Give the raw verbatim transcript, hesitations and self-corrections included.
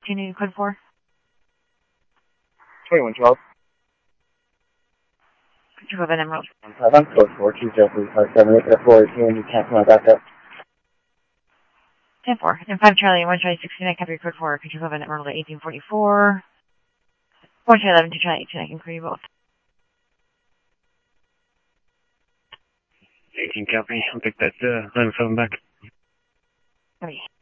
Do you need code four? twenty-one twelve. Control of an Emerald. five on code four two zero three five seven eight. That's four eighteen. You can't come out back up. ten four. And five Charlie and one Charlie sixty-nine. Copy code four. Control of an Emerald at eighteen forty-four. one Charlie eleven two Charlie eighteen. I can clear you both. eighteen copy. I'll pick that uh, eleven seven back. Copy.